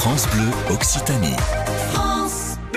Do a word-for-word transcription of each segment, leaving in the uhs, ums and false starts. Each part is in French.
France Bleu Occitanie. France Bleu.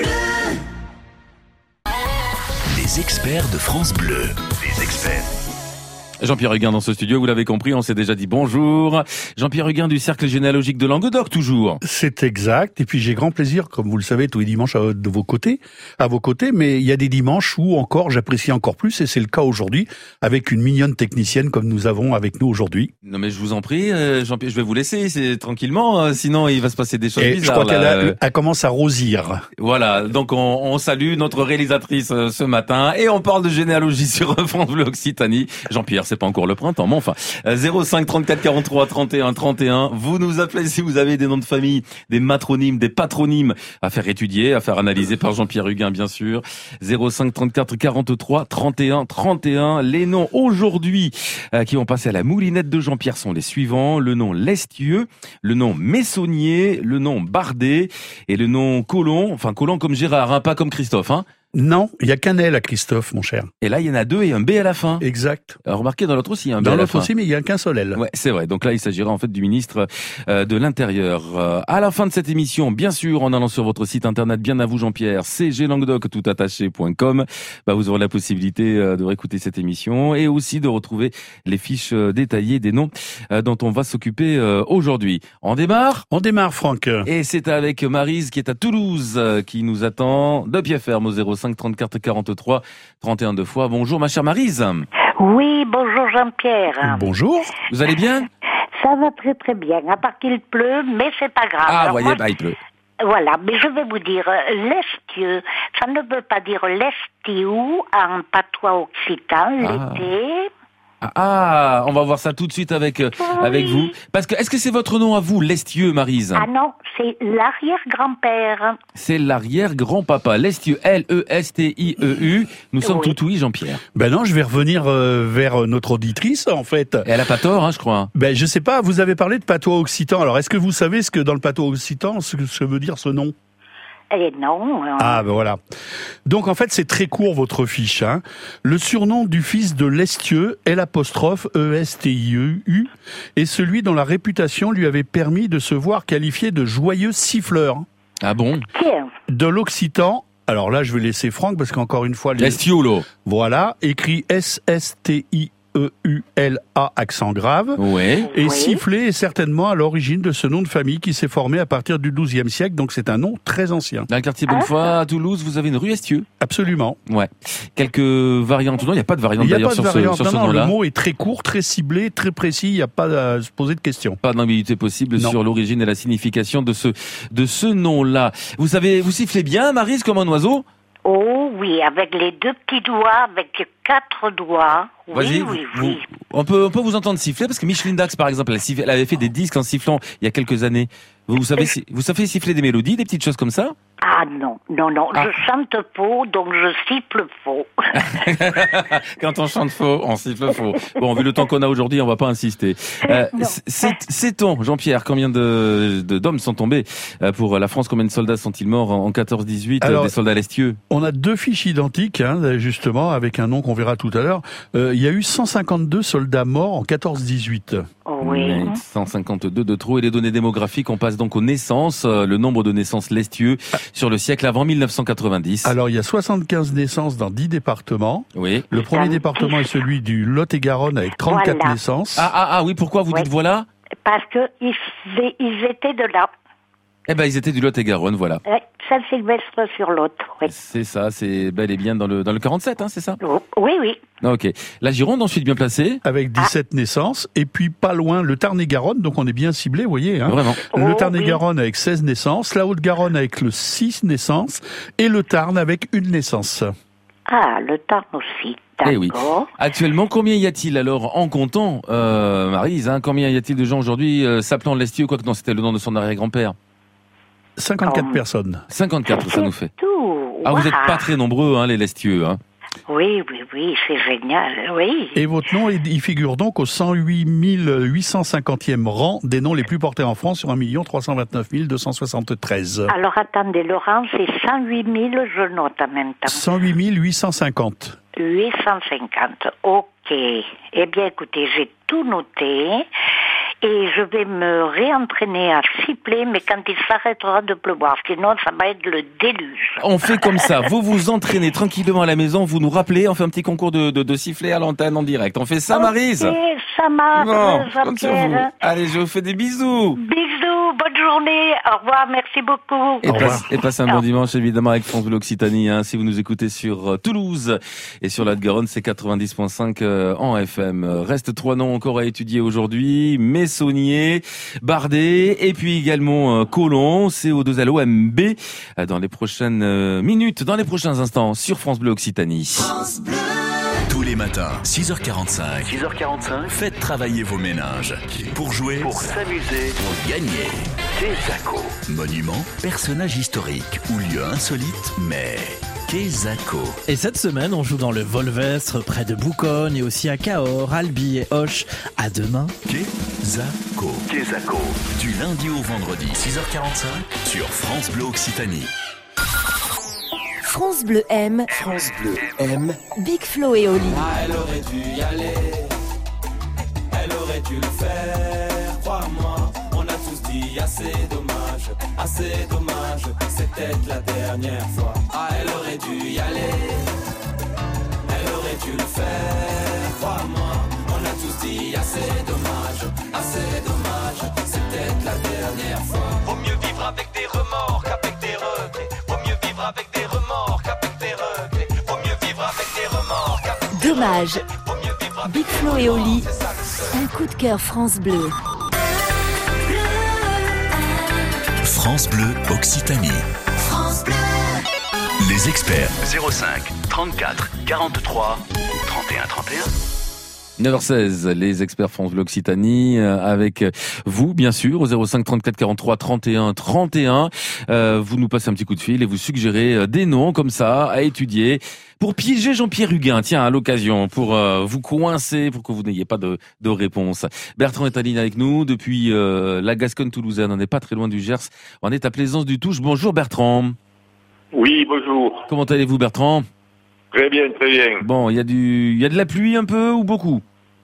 Les experts de France Bleu. Les experts. Jean-Pierre Huguin dans ce studio, vous l'avez compris, on s'est déjà dit bonjour. Jean-Pierre Huguin du Cercle généalogique de Languedoc, toujours. C'est exact, et puis j'ai grand plaisir, comme vous le savez, tous les dimanches à, de vos côtés, à vos côtés, mais il y a des dimanches où encore j'apprécie encore plus, et c'est le cas aujourd'hui, avec une mignonne technicienne comme nous avons avec nous aujourd'hui. Non mais je vous en prie, euh, Jean-Pierre, je vais vous laisser c'est tranquillement, euh, sinon il va se passer des choses et bizarres. Je crois là. qu'elle a, elle commence à rosir. Voilà, donc on, on salue notre réalisatrice euh, ce matin, et on parle de généalogie sur France Bleu Occitanie. Jean-Pierre, c'est pas encore le printemps. Bon, enfin, zéro cinq trente-quatre quarante-trois trente et un trente et un. Vous nous appelez si vous avez des noms de famille, des matronymes, des patronymes à faire étudier, à faire analyser par Jean-Pierre Huguin, bien sûr. zéro cinq trente-quatre quarante-trois trente et un trente et un. Les noms aujourd'hui euh, qui vont passer à la moulinette de Jean-Pierre sont les suivants. Le nom Lestieux, le nom Messonnier, le nom Bardet et le nom Colomb. Enfin, Colomb comme Gérard, hein, pas comme Christophe, hein. Non, il y a qu'un L à Christophe, mon cher. Et là, il y en a deux et un B à la fin. Exact. Alors, remarquez, dans l'autre aussi, il y a un B dans à la l'autre fin. aussi, mais il y a qu'un seul L. Ouais, c'est vrai. Donc là, il s'agira en fait du ministre euh, de l'Intérieur. Euh, à la fin de cette émission, bien sûr, en allant sur votre site internet, bien à vous Jean-Pierre, c g languedoc tout attaché point com, bah, vous aurez la possibilité euh, de réécouter cette émission et aussi de retrouver les fiches euh, détaillées des noms euh, dont on va s'occuper euh, aujourd'hui. On démarre On démarre, Franck. Et c'est avec Maryse qui est à Toulouse euh, qui nous attend de pied ferme au zéro cinq trente-quatre quarante-trois trente et un deux fois. Bonjour ma chère Maryse. Oui, bonjour Jean-Pierre. Bonjour. Vous allez bien? Ça va très très bien, à part qu'il pleut, mais c'est pas grave. Ah, Alors voyez, moi, bah, il pleut. Voilà, mais je vais vous dire, euh, Lestieux, ça ne veut pas dire Lestiou en patois occitan, Ah. l'été. Ah, ah, on va voir ça tout de suite avec euh, Oui. avec vous. Parce que est-ce que c'est votre nom à vous, Lestieux, Maryse? Ah non, c'est l'arrière-grand-père. C'est l'arrière-grand-papa, Lestieux, L E S T I E U. Nous sommes Oui. tout oui, Jean-Pierre. Ben non, je vais revenir euh, vers notre auditrice, en fait. Et elle a pas tort, hein, je crois. Ben, je sais pas, vous avez parlé de patois occitan. Alors, est-ce que vous savez ce que dans le patois occitan, ce que ce veut dire ce nom? Eh non. euh, Ah ben voilà. Donc en fait c'est très court votre fiche. Hein. Le surnom du fils de Lestieux, L apostrophe E S T I E U, est celui dont la réputation lui avait permis de se voir qualifié de joyeux siffleur. Ah bon? Tiens, De l'occitan, alors là je vais laisser Franck parce qu'encore une fois... Les... Lestiolo. Voilà, écrit S S T I E U L A accent grave. Ouais. Et Oui. sifflet est certainement à l'origine de ce nom de famille qui s'est formé à partir du douzième siècle, donc c'est un nom très ancien. Dans le quartier Bonnefoy, à Toulouse, vous avez une rue Estieux. Absolument. Ouais. Quelques variantes. Non, il n'y a pas de variante Il n'y a d'ailleurs pas de sur ce, variante. sur Non, ce non, nom-là. le mot est très court, très ciblé, très précis. Il n'y a pas à se poser de questions. Pas d'ambiguïté possible Non. sur l'origine et la signification de ce de ce nom-là. Vous savez, vous sifflez bien, Maryse, comme un oiseau? oh oui, avec les deux petits doigts, avec quatre doigts. Oui, Vas-y, oui, vous- oui. on peut on peut vous entendre siffler parce que Micheline Dax, par exemple, elle, siffle- elle avait fait des disques en sifflant il y a quelques années. Vous, vous savez si- vous savez siffler des mélodies, des petites choses comme ça? Ah non, non, non, Ah. je chante faux, donc je siffle faux. Quand on chante faux, on siffle faux. Bon, vu le temps qu'on a aujourd'hui, on va pas insister. Euh, Non. c'est- Sait-on, Jean-Pierre, combien de de- d'hommes sont tombés euh, pour la France? Combien de soldats sont-ils morts en quatorze dix-huit, euh, Alors, des soldats lestieux? On a deux fiches identiques, hein, justement, avec un nom qu'on verra tout à l'heure. Euh, il y a eu cent cinquante-deux soldats morts en quatorze dix-huit. Oui. Mais cent cinquante-deux de trop. Et les données démographiques, on passe donc aux naissances, euh, le nombre de naissances lestieux sur le siècle avant mille neuf cent quatre-vingt-dix. Alors, il y a soixante-quinze naissances dans dix départements. Oui. Le premier Dans département est celui du Lot-et-Garonne avec trente-quatre Voilà. naissances. Ah, ah, ah, oui, pourquoi vous Ouais. dites voilà? Parce que ils, faisaient- ils étaient de là. Eh ben, ils étaient du Lot-et-Garonne, voilà. Ouais, Saint-Sylvestre sur l'autre. Oui. C'est ça, c'est bel et bien dans le, dans le quarante-sept, hein, c'est ça? oui, oui. Ok. La Gironde, ensuite bien placée. Avec dix-sept naissances. Et puis, pas loin, le Tarn-et-Garonne. Donc, on est bien ciblé, vous voyez. Hein. Vraiment. Le Oh, Tarn-et-Garonne avec seize naissances. La Haute-Garonne avec le six naissances. Et le Tarn avec une naissance. Ah, le Tarn aussi. D'accord. Eh oui. Actuellement, combien y a-t-il alors en comptant, euh, Maryse, hein, combien y a-t-il de gens aujourd'hui euh, s'appelant Lestieux, quoique non, c'était le nom de son arrière-grand-père? cinquante-quatre Oh. personnes. cinquante-quatre, ça nous fait. Tout. Ah, vous Waouh. êtes pas très nombreux, hein, les Lestieux, hein. Oui, oui, oui, c'est génial. Oui. Et votre nom, il il figure donc au cent huit mille huit cent cinquantième rang des noms les plus portés en France sur un million trois cent vingt-neuf mille deux cent soixante-treize. Alors attendez, Laurent, c'est cent huit mille, je note en même temps. cent huit mille huit cent cinquante. huit cent cinquante, ok. Eh bien, écoutez, j'ai tout noté. et je vais me réentraîner à siffler, mais quand il s'arrêtera de pleuvoir, sinon ça va être le déluge. On fait comme ça, vous vous entraînez tranquillement à la maison, vous nous rappelez, on fait un petit concours de, de, de sifflet à l'antenne en direct. On fait ça, Maryse? Ok, ça marche, Bon, compte sur vous. Jean-Pierre. Allez, je vous fais des bisous. Bisous, bonne journée, au revoir, merci beaucoup. Et, Au revoir. passe, et passez un bon dimanche, évidemment, avec France Bleu Occitanie. Hein. Si vous nous écoutez sur euh, Toulouse et sur la Garonne, c'est quatre-vingt-dix virgule cinq euh, en F M. Reste trois noms encore à étudier aujourd'hui. Messonnier, Bardet et puis également euh, Colomb, C O deux L O M B, euh, dans les prochaines euh, minutes, dans les prochains instants, sur France Bleu Occitanie. France Bleu. Tous les matins, six heures quarante-cinq. six heures quarante-cinq. Faites travailler vos méninges. Pour jouer, pour s'amuser, pour gagner. Quesaco. Monument, personnage historique ou lieu insolite, mais Quesaco. Et cette semaine, on joue dans le Volvestre, près de Bouconne, et aussi à Cahors, Albi et Auch. À demain. Quesaco. Quesaco. Du lundi au vendredi, six heures quarante-cinq, sur France Bleu Occitanie. France Bleu aime. France Bleu aime. Big Flo et Oli. Ah, elle aurait dû y aller. Elle aurait dû le faire, crois-moi. On a tous dit assez dommage, assez dommage. C'était la dernière fois. Ah, elle aurait dû y aller. Elle aurait dû le faire, crois-moi. On a tous dit assez dommage, assez dommage. C'était la dernière fois. Vaut mieux vivre avec des remords qu'avec des regrets. Vaut mieux vivre avec des remords qu'avec des regrets. Vaut mieux vivre avec des remords qu'avec des Dommage. regrets. Vaut mieux vivre avec Big des Flo et remords, Oli. c'est ça que c'est. Un coup de cœur France Bleu. France Bleu Occitanie. Les experts. zéro cinq trente-quatre quarante-trois trente et un trente et un. neuf heures seize, les experts France Bleu Occitanie, euh, avec vous, bien sûr, au zéro cinq trente-quatre quarante-trois trente et un trente et un. Euh, vous nous passez un petit coup de fil et vous suggérez euh, des noms comme ça à étudier pour piéger Jean-Pierre Huguin, tiens, à l'occasion, pour euh, vous coincer, pour que vous n'ayez pas de, de réponse. Bertrand est en ligne avec nous depuis euh, la Gascogne toulousaine, on n'est pas très loin du Gers, on est à Plaisance du Touche. Bonjour Bertrand. Oui, bonjour. Comment allez-vous Bertrand? Très bien, très bien. Bon, il y a du, il y a de la pluie un peu ou beaucoup?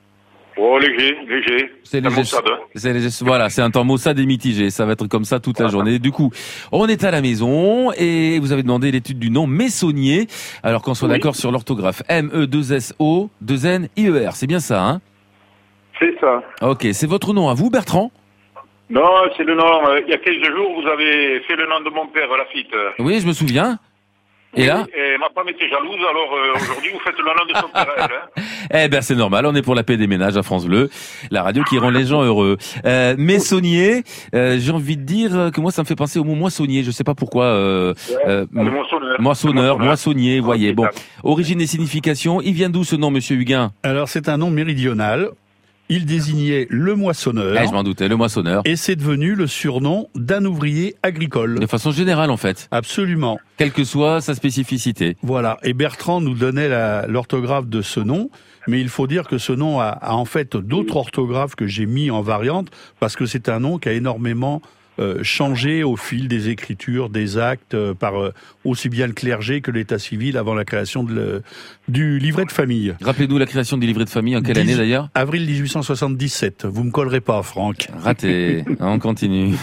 Oh, léger, léger. C'est La léger. maussade. C'est léger. Voilà, c'est un temps maussade et mitigé. Ça va être comme ça toute la journée. Du coup, on est à la maison et vous avez demandé l'étude du nom Messonnier. Alors qu'on soit Oui. d'accord sur l'orthographe. M E deux S O deux N I E R. C'est bien ça, hein? C'est ça. Ok, c'est votre nom à vous, Bertrand? Non, c'est le nom. euh, il y a quinze jours, vous avez fait le nom de mon père, Lafitte. Oui, je me souviens. Et là? Et ma femme était jalouse, alors euh, aujourd'hui, vous faites le nom de son père. à elle, hein. Eh ben, c'est normal. On est pour la paix des ménages à France Bleu. La radio qui rend les gens heureux. Euh, Messonnier, euh, j'ai envie de dire que moi, ça me fait penser au mot moissonnier. Je sais pas pourquoi, euh, euh, Le moissonneur. moissonneur, Le moissonnier, voyez. Ok, Bon. d'accord. Origine et signification. Il vient d'où ce nom, monsieur Huguin? Alors c'est un nom méridional. Il désignait le moissonneur. Eh, je m'en doutais, le moissonneur. Et c'est devenu le surnom d'un ouvrier agricole. De façon générale, en fait. Absolument. Quelle que soit sa spécificité. Voilà. Et Bertrand nous donnait la- l'orthographe de ce nom. Mais il faut dire que ce nom a, a en fait d'autres orthographes que j'ai mis en variante parce que c'est un nom qui a énormément euh, changé au fil des écritures, des actes, euh, par euh, aussi bien le clergé que l'état civil avant la création de le- du livret de famille. Rappelez-nous la création du livret de famille, en quelle année dix d'ailleurs? Avril dix-huit cent soixante-dix-sept. Vous me collerez pas, Franck. Raté. On continue.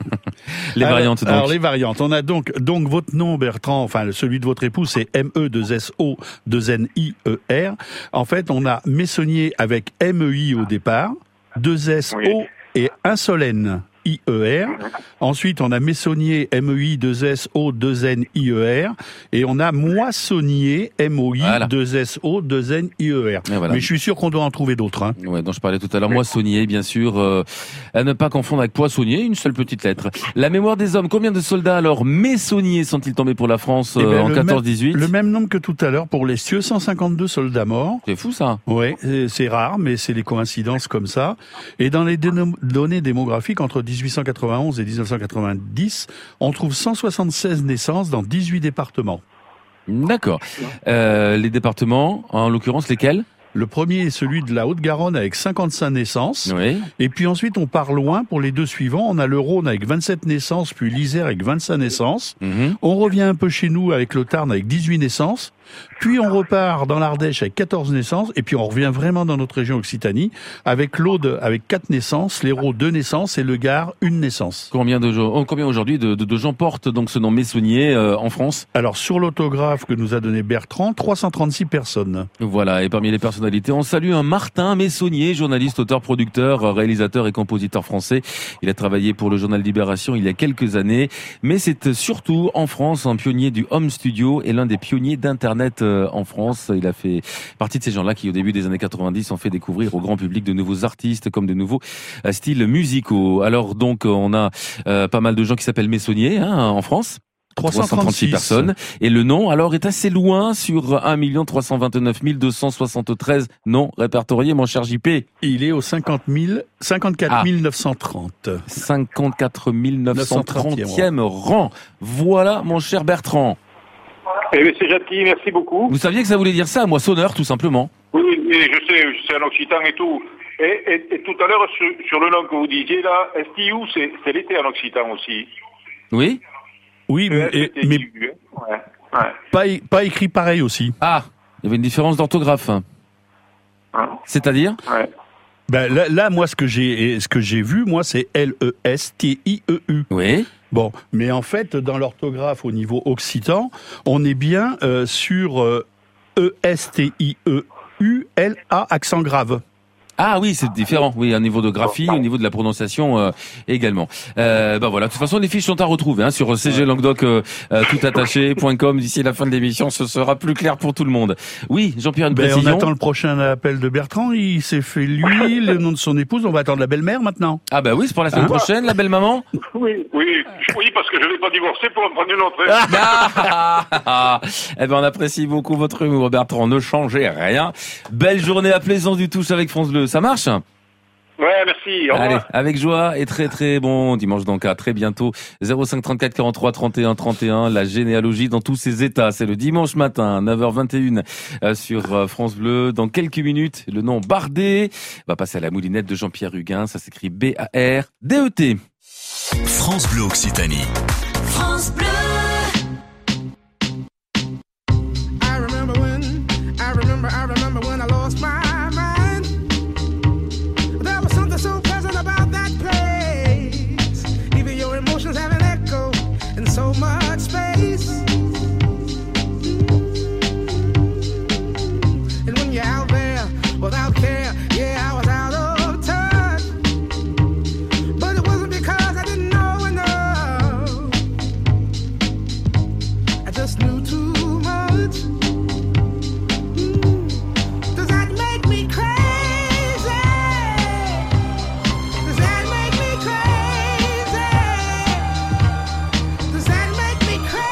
Les Alors- variantes, donc. Alors les variantes. On a donc donc votre nom Bertrand, enfin celui de votre épouse, c'est M E deux S O deux N I E R. En fait, on a Messonnier avec M E I au départ, deux S O Oui. et un seul N. I E R. Ensuite, on a Messonnier, M E I, deux S O, deux N I E R. Et on a Moissonnier, M O I, Voilà. deux S O, deux N I E R. Et voilà. Mais je suis sûr qu'on doit en trouver d'autres. Hein. Ouais, dont je parlais tout à l'heure, moissonnier, bien sûr, euh, à ne pas confondre avec poissonnier, une seule petite lettre. La mémoire des hommes, combien de soldats alors messonniers sont-ils tombés pour la France euh, Eh ben, en le quatorze même- dix-huit? Le même nombre que tout à l'heure pour les cieux, cent cinquante-deux soldats morts. C'est fou ça. Ouais, c'est- c'est rare, mais c'est des coïncidences comme ça. Et dans les dénom- données démographiques, entre dix-huit cent quatre-vingt-onze et dix-neuf cent quatre-vingt-dix, on trouve cent soixante-seize naissances dans dix-huit départements. D'accord. Euh, les départements, en l'occurrence lesquels? Le premier est celui de la Haute-Garonne avec cinquante-cinq naissances. Oui. Et puis ensuite, on part loin pour les deux suivants. On a le Rhône avec vingt-sept naissances, puis l'Isère avec vingt-cinq naissances. Mhm. On revient un peu chez nous avec le Tarn avec dix-huit naissances. Puis on repart dans l'Ardèche avec quatorze naissances, et puis on revient vraiment dans notre région Occitanie avec l'Aude avec quatre naissances, l'Hérault deux naissances et le Gard une naissance. Combien de gens, oh, combien aujourd'hui de, de, de gens portent donc ce nom Meissonnier euh, en France? Alors sur l'autographe que nous a donné Bertrand, trois cent trente-six personnes. Voilà, et parmi les personnalités, on salue un Martin Meissonnier, journaliste, auteur, producteur, réalisateur et compositeur français. Il a travaillé pour le journal Libération il y a quelques années, mais c'est surtout en France un pionnier du home studio et l'un des pionniers d'Internet en France. Il a fait partie de ces gens-là qui, au début des années quatre-vingt-dix, ont fait découvrir au grand public de nouveaux artistes comme de nouveaux styles musicaux. Alors donc, on a euh, pas mal de gens qui s'appellent Meissonnier hein, en France. trois cent trente-six personnes. Et le nom, alors, est assez loin sur un million trois cent vingt-neuf mille deux cent soixante-treize noms répertoriés, mon cher J P. Il est au cinquante mille, cinquante-quatre mille neuf cent trente. cinquante-quatre mille neuf cent trentième rang. Voilà, mon cher Bertrand. Eh bien, c'est gentil, merci beaucoup. Vous saviez que ça voulait dire ça, moissonneur, tout simplement? Oui, oui, je sais, je sais en occitan et tout. Et, et, et tout à l'heure, sur, sur le nom que vous disiez, là, S T U, c'est, c'est l'été en occitan aussi. Oui? Oui, mais, et, mais ouais, ouais. Pas, pas écrit pareil aussi. Ah, il y avait une différence d'orthographe. Hein? C'est-à-dire? Ouais. Ben là, là, moi, ce que j'ai, ce que j'ai vu, moi, c'est L E S T I E U. Oui. Bon, mais en fait, dans l'orthographe au niveau occitan, on est bien euh, sur euh, E S T I E U L A accent grave. Ah oui, c'est différent. Oui, au niveau de graphie, au niveau de la prononciation euh, également. Euh, ben voilà. De toute façon, les fiches sont à retrouver hein, sur c g languedoc euh, toutattaché point com. D'ici la fin de l'émission, ce sera plus clair pour tout le monde. Oui, Jean-Pierre, une ben, précision. On attend le prochain appel de Bertrand. Il s'est fait lui, le nom de son épouse. On va attendre la belle-mère maintenant. Ah bah oui, c'est pour la semaine hein prochaine, la belle-maman. Oui, oui, oui, parce que je n'ai pas divorcé pour en prendre une autre. Ah, ah, ah. Eh ben, on apprécie beaucoup votre humour, Bertrand. Ne changez rien. Belle journée à Plaisance du Touche avec France Bleu. Ça marche? Ouais, merci. Au revoir. Allez, avec joie et très très bon dimanche donc à très bientôt. zéro cinq trente-quatre quarante-trois trente et un trente et un, la généalogie dans tous ses états. C'est le dimanche matin, neuf heures vingt et une euh, sur euh, France Bleu. Dans quelques minutes, le nom Bardet va passer à la moulinette de Jean-Pierre Huguin. Ça s'écrit B A R D E T. France Bleu Occitanie. France Bleu. I remember when, I remember, I remember when I lost my so pleasant about that place. Even your emotions have an echo in so much space. And when you're out there without care, yeah, I was out of touch. But it wasn't because I didn't know enough. I just knew too much. Does that make me crazy? Does that make me crazy?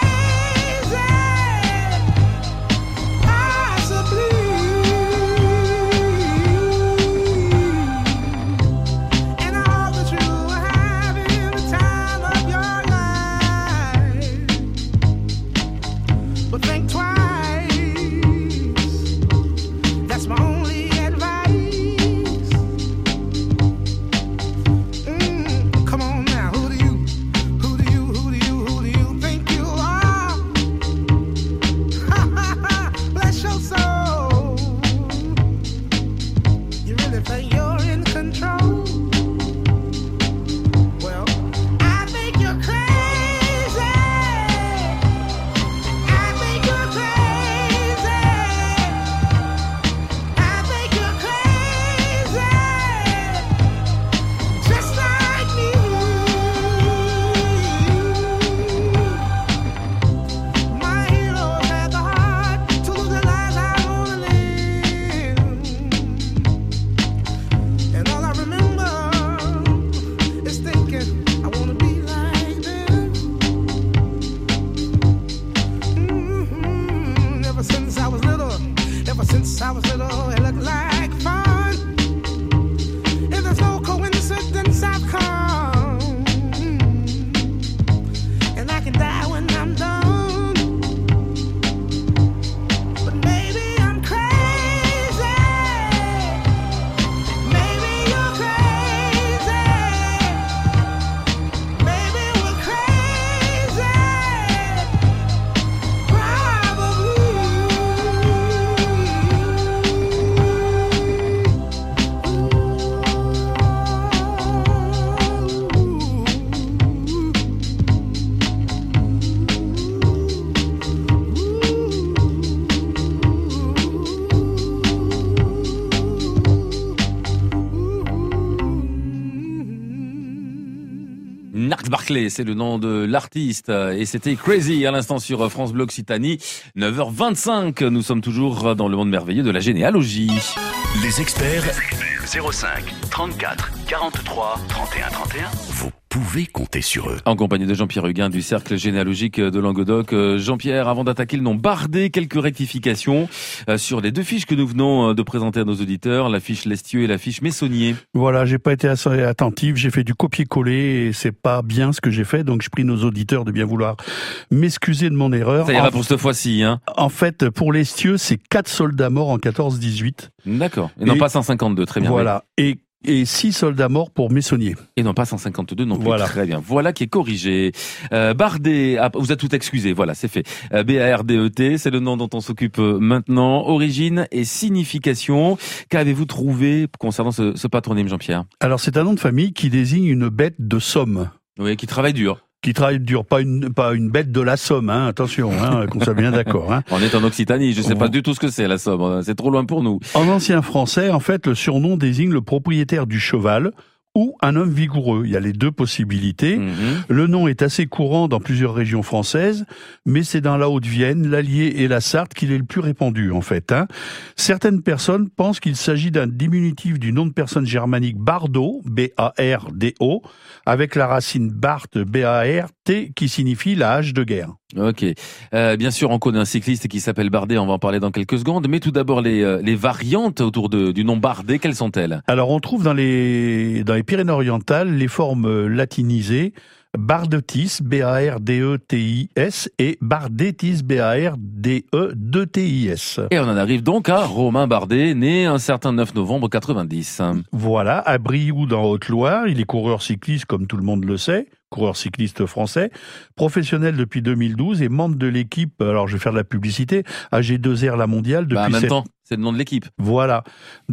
Barclay, c'est le nom de l'artiste. Et c'était Crazy à l'instant sur France Bleu Occitanie. neuf heures vingt-cinq, nous sommes toujours dans le monde merveilleux de la généalogie. Les experts, zéro cinq, trente-quatre, quarante-trois, trente et un, trente et un. Vous pouvez compter sur eux. En compagnie de Jean-Pierre Huguin du Cercle généalogique de Languedoc. Jean-Pierre, avant d'attaquer le nom Bardet, quelques rectifications sur les deux fiches que nous venons de présenter à nos auditeurs, la fiche Lestieux et la fiche Messonnier. Voilà, j'ai pas été assez attentif, j'ai fait du copier-coller et c'est pas bien ce que j'ai fait, donc je prie nos auditeurs de bien vouloir m'excuser de mon erreur. Ça ira en, pour cette fois-ci, hein. En fait, pour Lestieux, c'est quatre soldats morts en quatorze dix-huit. D'accord. Et, et non pas cent cinquante-deux, très bien. Voilà. Oui. Et Et six soldats morts pour Messonnier. Et non pas cent cinquante-deux non plus. Voilà. Très bien. Voilà qui est corrigé. Euh, Bardet, ah, vous a tout excusé. Voilà, c'est fait. Euh, B A R D E T, c'est le nom dont on s'occupe maintenant. Origine et signification. Qu'avez-vous trouvé concernant ce, ce patronyme, Jean-Pierre? Alors, c'est un nom de famille qui désigne une bête de Somme. Oui, qui travaille dur. Qui travaille dur, pas une pas une bête de la Somme, hein, attention, hein, qu'on soit bien d'accord. Hein. On est en Occitanie, je sais pas du tout ce que c'est la Somme, c'est trop loin pour nous. En ancien français, en fait, le surnom désigne le propriétaire du cheval ou un homme vigoureux. Il y a les deux possibilités. Mmh. Le nom est assez courant dans plusieurs régions françaises, mais c'est dans la Haute-Vienne, l'Allier et la Sarthe qu'il est le plus répandu, en fait. Hein. Certaines personnes pensent qu'il s'agit d'un diminutif du nom de personne germanique Bardot, B A R D O, avec la racine Barth, B A R T, qui signifie la hache de guerre. Ok. Euh, bien sûr, on connaît un cycliste qui s'appelle Bardet, on va en parler dans quelques secondes, mais tout d'abord, les, euh, les variantes autour de, du nom Bardet, quelles sont-elles? Alors, on trouve dans les, dans les Pyrénées-Orientales les formes latinisées, Bardetis, B A R D E T I S, et Bardetis, B A R D E deux T I S. Et on en arrive donc à Romain Bardet, né un certain neuf novembre quatre-vingt-dix. Voilà, à Brioude, dans Haute-Loire, il est coureur cycliste, comme tout le monde le sait, coureur cycliste français, professionnel depuis deux mille douze et membre de l'équipe, alors je vais faire de la publicité, A G deux R La Mondiale depuis... Bah, en même cette... temps, c'est le nom de l'équipe. Voilà.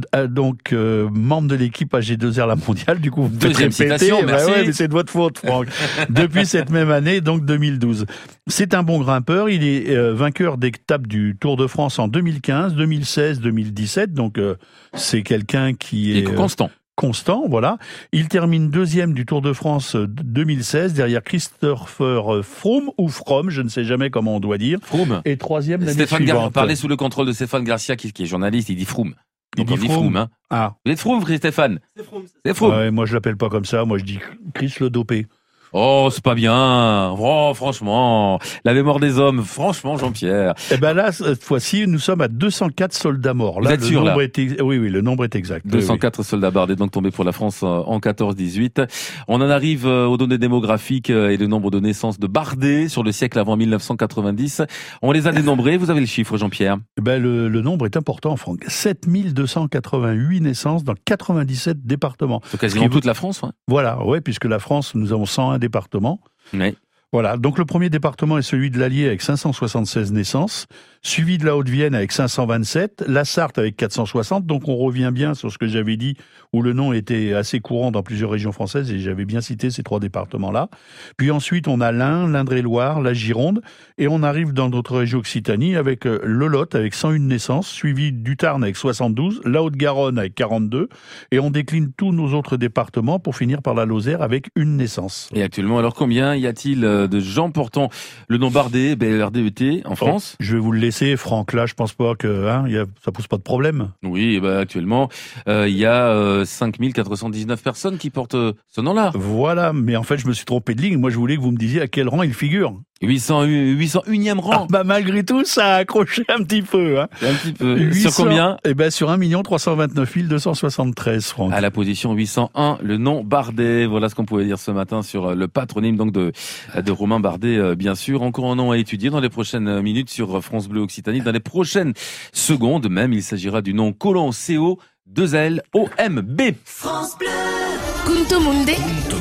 Donc, euh, membre de l'équipe A G deux R La Mondiale, du coup, vous pouvez Deuxième répéter. citation, merci. Bah ouais, mais c'est de votre faute, Franck. Depuis cette même année, donc deux mille douze. C'est un bon grimpeur, il est euh, vainqueur d'étapes du Tour de France en deux mille quinze, deux mille seize, deux mille dix-sept, donc euh, c'est quelqu'un qui est... Il est constant. Euh, constant, voilà. Il termine deuxième du Tour de France deux mille seize derrière Christopher Froome ou Froome, je ne sais jamais comment on doit dire. Froome. Et troisième l'année Stéphane suivante. Gar- parlait sous le contrôle de Stéphane Garcia, qui, qui est journaliste, il dit Froome. Il Donc dit on dit Froome. Froome, hein. Ah. Vous êtes Froome, Stéphane? C'est Froome. C'est Froome. Ouais, moi je l'appelle pas comme ça, moi je dis Chris le dopé. Oh, c'est pas bien. Oh, franchement. La mémoire des hommes. Franchement, Jean-Pierre. Eh ben là, cette fois-ci, nous sommes à deux cent quatre soldats morts. Là, Vous êtes le sûr, nombre là est ex... Oui, oui, le nombre est exact. deux cent quatre oui. soldats bardés donc tombés pour la France en quatorze dix-huit. On en arrive aux données démographiques et le nombre de naissances de bardés sur le siècle avant mille neuf cent quatre-vingt-dix. On les a dénombrés. Vous avez le chiffre, Jean-Pierre? Eh ben, le, le nombre est important, Franck. sept mille deux cent quatre-vingt-huit naissances dans quatre-vingt-dix-sept départements. C'est quasiment toute la France, ouais. Voilà, ouais, puisque la France, nous avons cent un départements. Oui. Voilà, donc le premier département est celui de l'Allier avec cinq cent soixante-seize naissances, suivi de la Haute-Vienne avec cinq cent vingt-sept, la Sarthe avec quatre cent soixante, donc on revient bien sur ce que j'avais dit, où le nom était assez courant dans plusieurs régions françaises, et j'avais bien cité ces trois départements-là. Puis ensuite, on a l'Ain, l'Indre-et-Loire, la Gironde, et on arrive dans notre région Occitanie avec le Lot avec cent un naissances, suivi du Tarn avec soixante-douze, la Haute-Garonne avec quarante-deux, et on décline tous nos autres départements pour finir par la Lozère avec une naissance. Et actuellement, alors combien y a-t-il de gens portant le nom Bardet, B A R D E T, en France? Oh, je vais vous le laisser, Franck. Là, je pense pas que hein, y a, ça pose pas de problème. Oui, bah, actuellement, euh, il y a euh, cinq mille quatre cent dix-neuf personnes qui portent euh, ce nom-là. Voilà, mais en fait, je me suis trompé de ligne. Moi, je voulais que vous me disiez à quel rang il figure. huit cent unième rang. Ah, bah, malgré tout, ça a accroché un petit peu. Hein. Un petit peu. huit cents, sur combien? Eh ben, sur un million trois cent vingt-neuf mille deux cent soixante-treize, Franck. À la position huit cent un, le nom Bardet. Voilà ce qu'on pouvait dire ce matin sur le patronyme donc de, de Romain Bardet, bien sûr. Encore un nom à étudier dans les prochaines minutes sur France Bleu Occitanie. Dans les prochaines secondes même, il s'agira du nom Colon C O deux L O M B. France Bleu. Kunto Munde.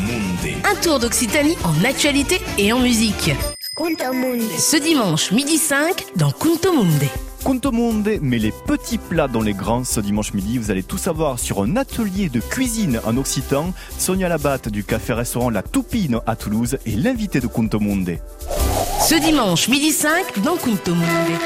Un tour d'Occitanie en actualité et en musique. Ce dimanche, midi cinq, dans Kunto Munde. Kunto Munde met les petits plats dans les grands ce dimanche midi. Vous allez tout savoir sur un atelier de cuisine en occitan. Sonia Labatte du café-restaurant La Toupine à Toulouse est l'invitée de Kunto Munde. Ce dimanche, midi cinq, dans Kunto Munde.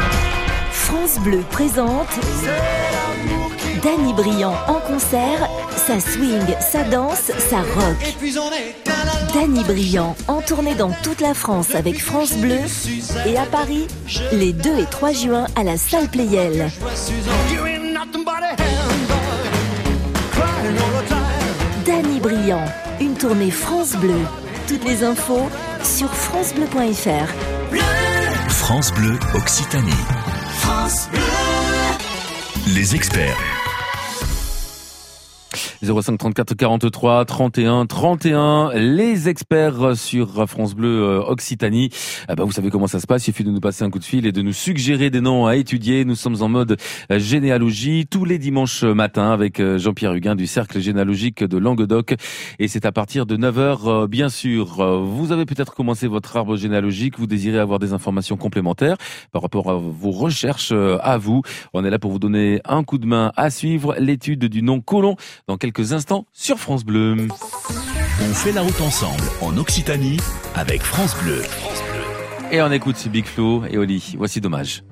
France Bleu présente Danny Briand en concert Ça swing, ça danse, ça rock. Danny Briand, en tournée dans toute la France avec France Bleu et à Paris, les deux et trois juin à la salle Playel. Danny Briand, une tournée France Bleu. Toutes les infos sur francebleu point fr. France Bleu Occitanie. France Bleu. Les experts. zéro cinq trente-quatre quarante-trois trente et un trente et un, les experts sur France Bleu Occitanie. Ah bah vous savez comment ça se passe, il suffit de nous passer un coup de fil et de nous suggérer des noms à étudier. Nous sommes en mode généalogie tous les dimanches matins avec Jean-Pierre Huguin du Cercle généalogique de Languedoc, et c'est à partir de neuf heures bien sûr. Vous avez peut-être commencé votre arbre généalogique, vous désirez avoir des informations complémentaires par rapport à vos recherches à vous. On est là pour vous donner un coup de main à suivre l'étude du nom Colomb dans quelques quelques instants sur France Bleu. On fait la route ensemble en Occitanie avec France Bleu. Et on écoute Big Flo et Oli. Voici Dommage.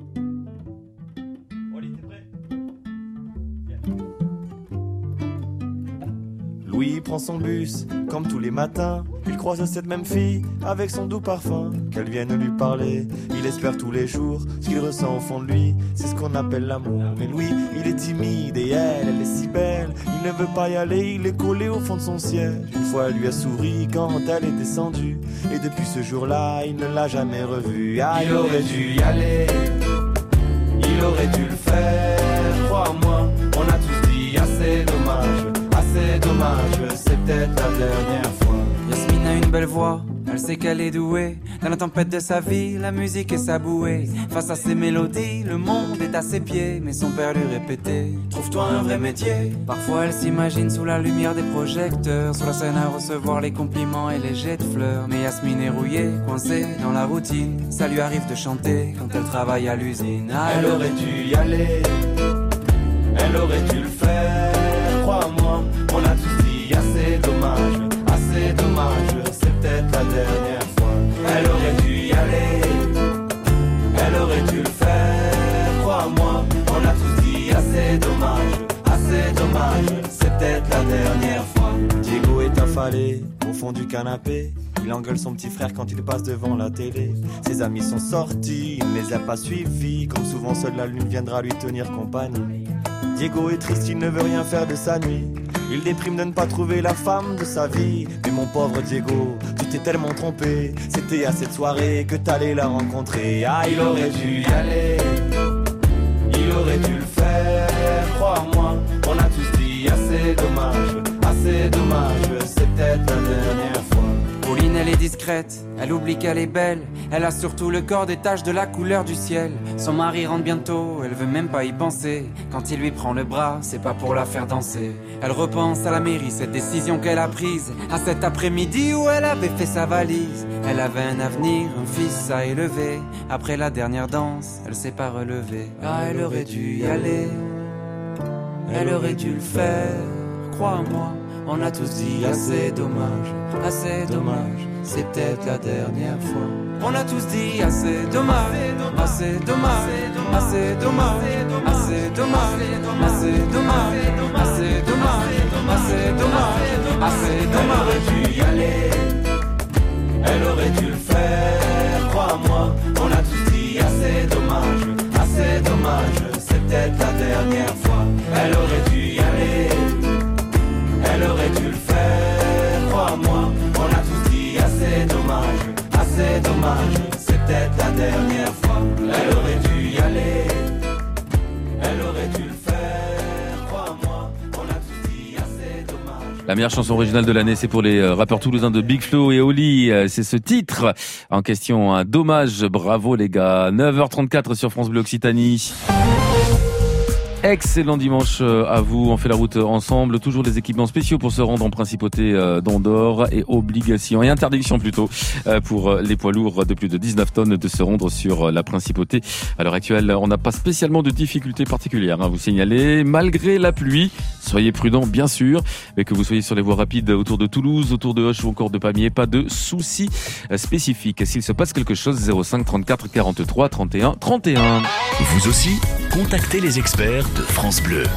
Louis prend son bus, comme tous les matins. Il croise cette même fille, avec son doux parfum. Qu'elle vienne lui parler, il espère tous les jours. Ce qu'il ressent au fond de lui, c'est ce qu'on appelle l'amour. Mais Louis, il est timide et elle, elle est si belle. Il ne veut pas y aller, il est collé au fond de son siège. Une fois, elle lui a souri quand elle est descendue. Et depuis ce jour-là, il ne l'a jamais revue. Ah, il aurait dû y aller, il aurait dû le faire. Crois-moi, on a tous dit assez dommage. C'est dommage, c'est peut-être la dernière fois. Yasmine a une belle voix, elle sait qu'elle est douée. Dans la tempête de sa vie, la musique est sa bouée. Face à ses mélodies, le monde est à ses pieds. Mais son père lui répétait, trouve-toi un vrai métier. Parfois elle s'imagine sous la lumière des projecteurs, sur la scène à recevoir les compliments et les jets de fleurs. Mais Yasmine est rouillée, coincée dans la routine. Ça lui arrive de chanter quand elle travaille à l'usine. Ah, elle aurait dû y aller, elle aurait dû le faire. Crois-moi, on a tous dit assez dommage, assez dommage, c'est peut-être la dernière fois. Elle aurait dû y aller, elle aurait dû le faire. Crois-moi, on a tous dit assez dommage, assez dommage, c'est peut-être la dernière fois. Diego est affalé au fond du canapé. Il engueule son petit frère quand il passe devant la télé. Ses amis sont sortis, il ne les a pas suivis. Comme souvent, seule la lune viendra lui tenir compagnie. Diego est triste, il ne veut rien faire de sa nuit. Il déprime de ne pas trouver la femme de sa vie. Mais mon pauvre Diego, tu t'es tellement trompé. C'était à cette soirée que t'allais la rencontrer. Ah, il aurait dû y aller, il aurait dû le faire. Crois-moi, on a tous dit assez dommage, assez dommage, c'est peut-être la dernière fois. Pauline, elle est discrète, elle oublie qu'elle est belle. Elle a surtout le corps des taches de la couleur du ciel. Son mari rentre bientôt, elle veut même pas y penser. Quand il lui prend le bras, c'est pas pour la faire danser. Elle repense à la mairie, cette décision qu'elle a prise. À cet après-midi où elle avait fait sa valise. Elle avait un avenir, un fils à élever. Après la dernière danse, elle s'est pas relevée. Ah, elle aurait dû y aller, elle aurait dû le faire. Crois-moi, on a tous dit assez dommage, assez dommage, c'est peut-être la dernière fois. On a tous dit assez dommage, assez dommage, assez dommage, assez dommage, assez dommage, assez dommage, assez dommage, assez dommage. Elle aurait dû y aller, elle aurait dû le faire. Crois-moi, on a tous dit assez dommage, assez dommage, c'est peut-être la dernière fois. Elle aurait dû y aller, elle aurait dû le faire. Crois-moi, on a tous dit assez dommage, assez dommage, c'est peut-être la dernière fois. Elle aurait dû y aller, elle aurait dû le faire. Crois-moi, on a tous dit assez dommage. La meilleure chanson originale de l'année, c'est pour les rappeurs toulousains de Big Flo et Oli. C'est ce titre en question, un dommage. Bravo les gars. neuf heures trente-quatre sur France Bleu Occitanie. Excellent dimanche à vous, on fait la route ensemble, toujours des équipements spéciaux pour se rendre en principauté d'Andorre et obligation et interdiction plutôt pour les poids lourds de plus de dix-neuf tonnes de se rendre sur la principauté. À l'heure actuelle, on n'a pas spécialement de difficultés particulières à vous signaler, malgré la pluie. Soyez prudents bien sûr, mais que vous soyez sur les voies rapides autour de Toulouse, autour de Hoche ou encore de Pamiers, pas de soucis spécifiques. S'il se passe quelque chose, zéro cinq trente-quatre quarante-trois trente et un trente et un. Vous aussi, contactez les experts de France Bleu.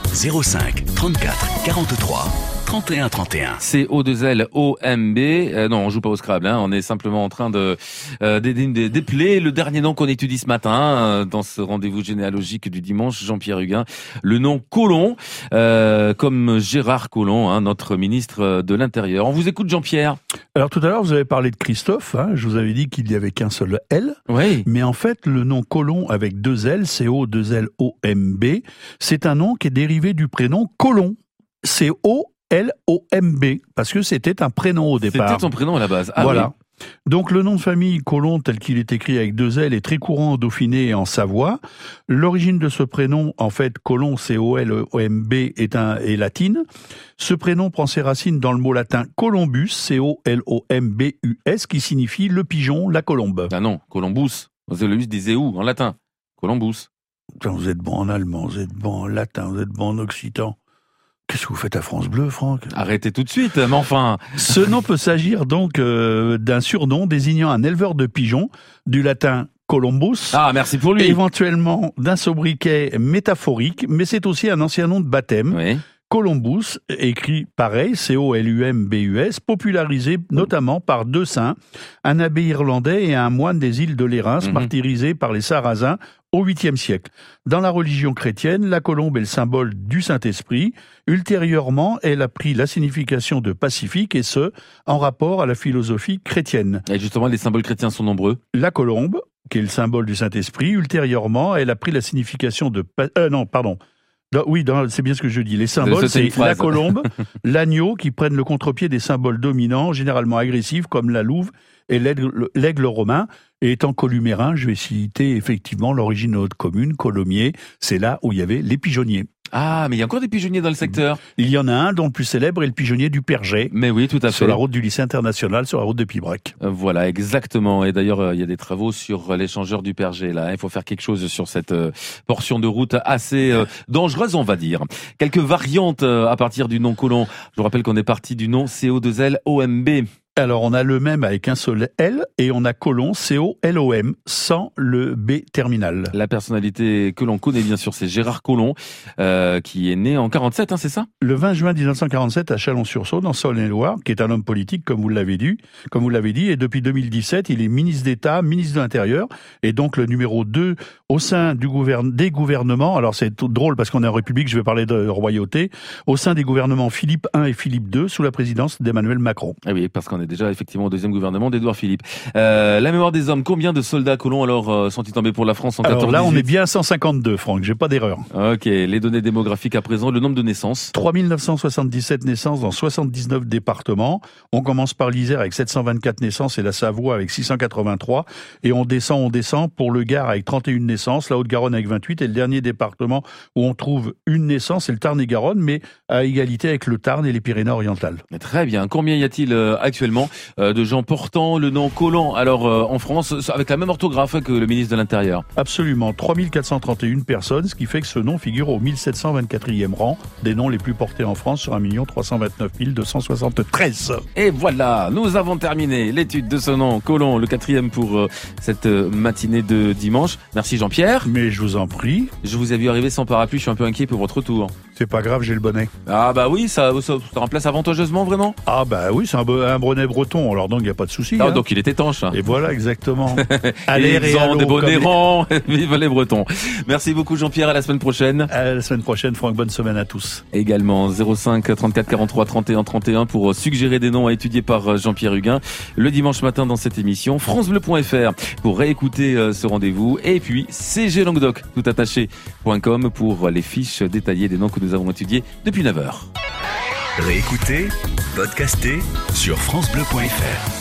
zéro cinq trente-quatre quarante-trois trente et un trente et un. C O deux L O M B. Euh, non, on joue pas au Scrabble, hein. On est simplement en train de euh, d'épeler le dernier nom qu'on étudie ce matin euh, dans ce rendez-vous généalogique du dimanche. Jean-Pierre Huguin, le nom Collomb, euh, comme Gérard Collomb, hein, notre ministre de l'Intérieur. On vous écoute, Jean-Pierre. Alors tout à l'heure, vous avez parlé de Christophe. Hein, je vous avais dit qu'il n'y avait qu'un seul L. Oui. Mais en fait, le nom Collomb avec deux L, C O deux L O M B, c'est un nom qui est dérivé du prénom Colomb. C O L O M B, parce que c'était un prénom au départ. C'était son prénom à la base. Ah, voilà. Oui. Donc le nom de famille Collomb, tel qu'il est écrit avec deux L, est très courant au Dauphiné et en Savoie. L'origine de ce prénom, en fait, Collomb, C O L O M B, est, un, est latine. Ce prénom prend ses racines dans le mot latin Columbus, C O L O M B U S, qui signifie le pigeon, la colombe. Ah non, Columbus. Columbus disait où en latin? Columbus. Putain, vous êtes bon en allemand, vous êtes bon en latin, vous êtes bon en occitan. Qu'est-ce que vous faites à France Bleu, Franck? Arrêtez tout de suite, mais enfin... Ce nom peut s'agir donc euh, d'un surnom désignant un éleveur de pigeons, du latin Columbus. Ah, merci pour lui. Éventuellement d'un sobriquet métaphorique, mais c'est aussi un ancien nom de baptême. Oui. Columbus, écrit pareil, C O L U M B U S, popularisé notamment par deux saints, un abbé irlandais et un moine des îles de Lérins, mm-hmm. martyrisés par les Sarrasins au huitième siècle. Dans la religion chrétienne, la colombe est le symbole du Saint-Esprit. Ultérieurement, elle a pris la signification de pacifique, et ce, en rapport à la philosophie chrétienne. Et justement, les symboles chrétiens sont nombreux. La colombe, qui est le symbole du Saint-Esprit, ultérieurement, elle a pris la signification de... Euh, non, pardon. Oui, c'est bien ce que je dis. Les symboles, c'est la colombe, l'agneau, qui prennent le contre-pied des symboles dominants, généralement agressifs, comme la louve et l'aigle romain. Et étant columérin, je vais citer effectivement l'origine de notre commune, Colomiers. C'est là où il y avait les pigeonniers. Ah, mais il y a encore des pigeonniers dans le secteur. Il y en a un dont le plus célèbre est le pigeonnier du Perget. Mais oui, tout à fait. Sur la route du lycée international, sur la route de Pibrac. Voilà, exactement. Et d'ailleurs, euh, il y a des travaux sur l'échangeur du Perget, là. Il faut faire quelque chose sur cette euh, portion de route assez euh, dangereuse, on va dire. Quelques variantes euh, à partir du nom Collomb. Je vous rappelle qu'on est parti du nom C O deux L O M B. Alors, on a le même avec un seul L, et on a Collomb, C O L O M, sans le B terminal. La personnalité que l'on connaît bien sûr, c'est Gérard Collomb, euh, qui est né en quarante-sept, hein, c'est ça? Le vingt juin mille neuf cent quarante-sept à Chalon-sur-Saône, en Saône-et-Loire, qui est un homme politique, comme vous l'avez dit, comme vous l'avez dit, et depuis deux mille dix-sept, il est ministre d'État, ministre de l'Intérieur, et donc le numéro deux au sein du gouverne, des gouvernements. Alors, c'est tout drôle parce qu'on est en République, je vais parler de royauté, au sein des gouvernements Philippe un et Philippe deux, sous la présidence d'Emmanuel Macron. Ah oui, parce qu'on est déjà effectivement au deuxième gouvernement d'Édouard Philippe. Euh, la mémoire des hommes, combien de soldats Collomb alors euh, sont-ils tombés pour la France en quatorze dix-huit? Alors là, on est bien à cent cinquante-deux, Franck, j'ai pas d'erreur. Ok, les données démographiques à présent, le nombre de naissances. trois mille neuf cent soixante-dix-sept naissances dans soixante-dix-neuf départements. On commence par l'Isère avec sept cent vingt-quatre naissances et la Savoie avec six cent quatre-vingt-trois. Et on descend, on descend pour le Gard avec trente et une naissances, la Haute-Garonne avec vingt-huit. Et le dernier département où on trouve une naissance, c'est le Tarn-et-Garonne, mais à égalité avec le Tarn et les Pyrénées-Orientales. Très bien. Combien y a-t-il euh, actuellement euh, de gens portant le nom Collomb alors euh, en France, avec la même orthographe que le ministre de l'Intérieur? Absolument. trois mille quatre cent trente et une personnes, ce qui fait que ce nom figure au mille sept cent vingt-quatrième rang des noms les plus portés en France sur un million trois cent vingt-neuf mille deux cent soixante-treize. Et voilà, nous avons terminé l'étude de ce nom Collomb, le quatrième pour euh, cette matinée de dimanche. Merci Jean-Pierre. Mais je vous en prie. Je vous ai vu arriver sans parapluie, je suis un peu inquiet pour votre retour. C'est pas grave, j'ai le bonnet. Ah bah oui, ça, ça, ça remplace avantageusement vraiment. Ah bah oui, c'est un, un bonnet breton, alors donc il n'y a pas de souci. Ah, hein. Donc il est étanche. Et voilà, exactement. Allez, ils ont des bonnets rangs. Vive les Bretons. Merci beaucoup Jean-Pierre, à la semaine prochaine. À la semaine prochaine, Franck, bonne semaine à tous. Également, zéro cinq trente-quatre quarante-trois trente et un trente et un pour suggérer des noms à étudier par Jean-Pierre Huguin le dimanche matin dans cette émission. francebleu point f r pour réécouter ce rendez-vous. Et puis, c g languedoc, tout attaché point com pour les fiches détaillées des noms que nous avons étudiés depuis neuf heures. Réécoutez, podcastez sur francebleu point f r.